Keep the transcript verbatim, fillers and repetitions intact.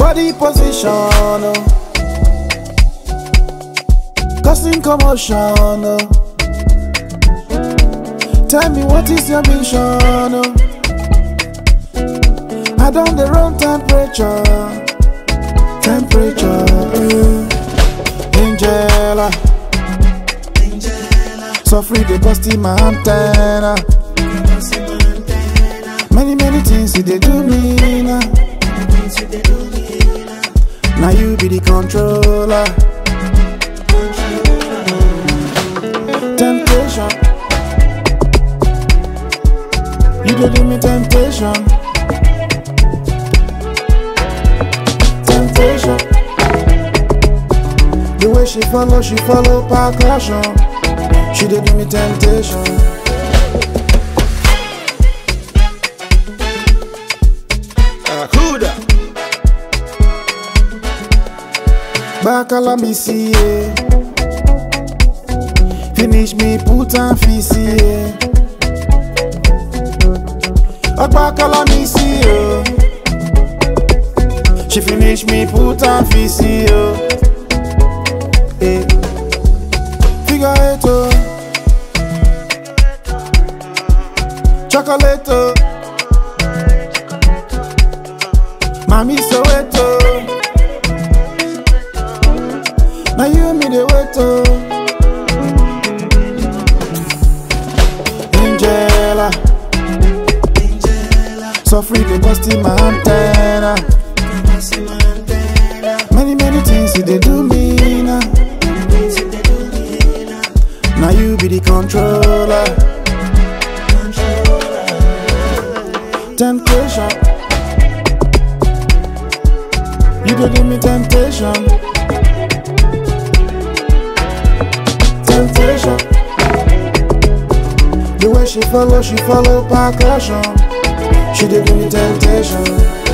body position, oh. Causing commotion, oh. Tell me what is your mission, oh. I don't the wrong temperature, temperature, eh. Angela, so free they busting my antenna. Many many things they do me now. Now you be the controller. Temptation, you do give me temptation. Temptation, the way she follow, she follow percussion. She did give me temptation. Akuda. Bakala me see yeah. Finish me put and fisi yeah. Bakala me see yeah. She finish me put and fisi yeah. Eh. Figure it oh. Chocolate oh. Mami Soweto. Now you me the wait oh. Angela, so free they busting my antenna. Many many things they do me now. Now you be the controller. Temptation, you go give me temptation. Temptation, the way she follow, she follow percussion. She did give me temptation.